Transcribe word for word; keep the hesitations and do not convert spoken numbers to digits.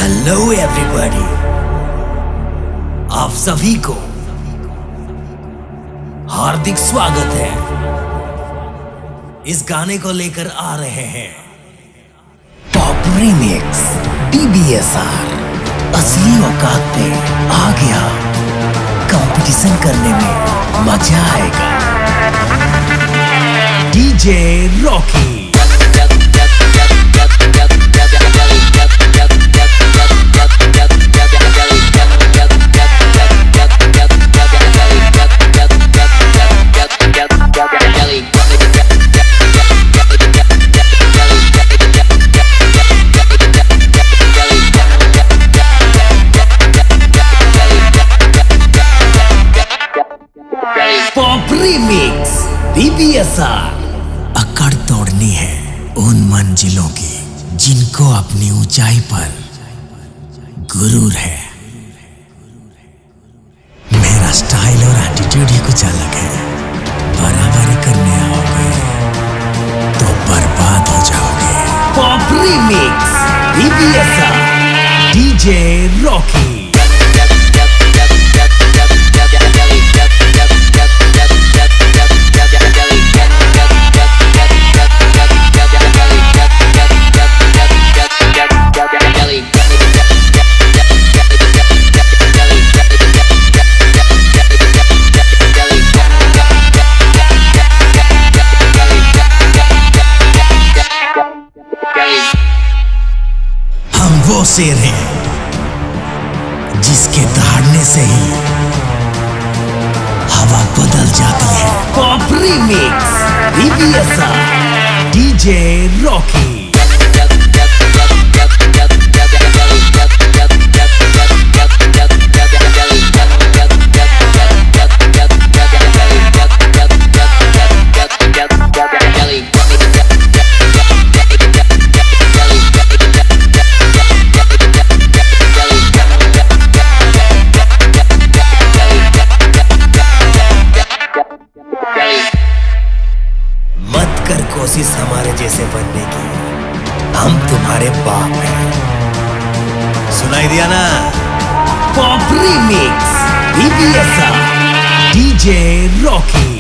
Hello everybody, आप सभी को हार्दिक स्वागत है। इस गाने को लेकर आ रहे हैं पॉप रीमिक्स डीबीएसआर। असली औकात पे आ गया, कंपटीशन करने में मजा आएगा। DJ Rocky pop remix DBSR. अकड़ तोड़नी है उन मंजिलों की जिनको अपनी ऊंचाई पर गुरूर है। मेरा स्टाइल और एटीट्यूड ही कुछ अलग है। बराबरी करने आओगे तो बर्बाद हो जाओगे। Pop remix DBSR, DJ Rocky. हम वो शेर हैं जिसके दहाड़ने से ही हवा बदल जाती है। Pop remix DBSR, DJ Rocky. मत कर कोशिश हमारे जैसे बनने की, हम तुम्हारे बाप हैं। सुनाई दिया ना? Pop remix DBSR, DJ Rocky.